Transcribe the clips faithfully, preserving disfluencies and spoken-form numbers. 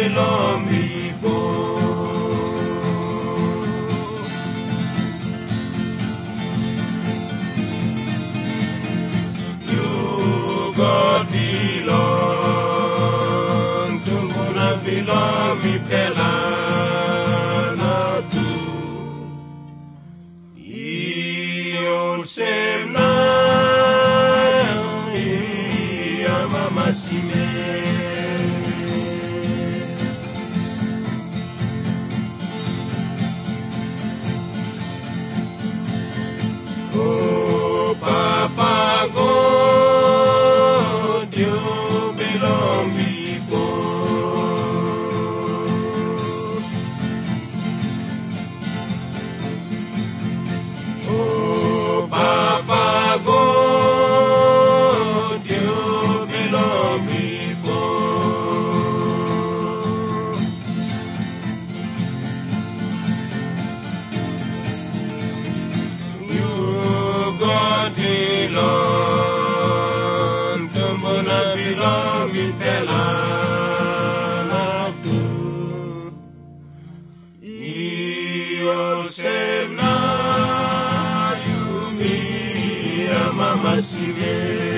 belong before. You, God, belong to Muna belong me pelana tu. Iol semna ia mama sime. Oh Papa God, you belong before. Oh Papa God, you belong before. You God belong, Tumbuna belong in pelana tu. Iol semna yumi mama sime.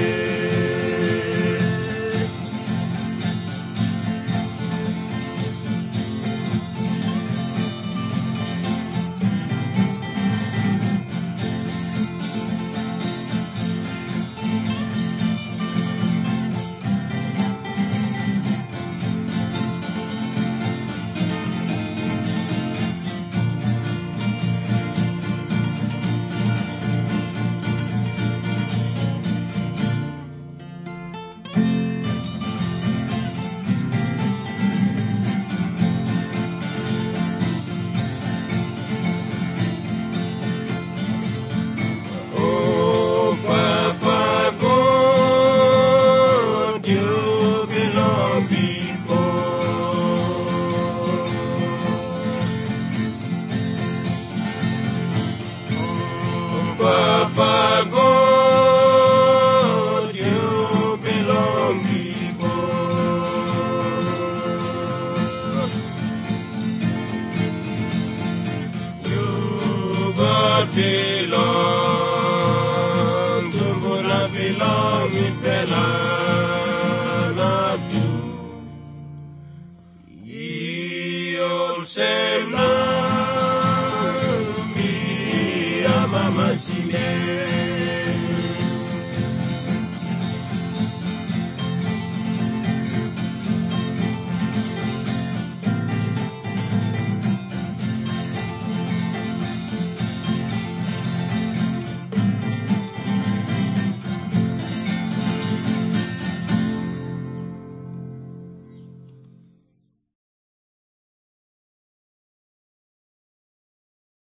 Oh Papa God, you belong before. Papa God, you belong before. You God belong, Tumbuna belong in pelana tu. Iol semna mi mama sime.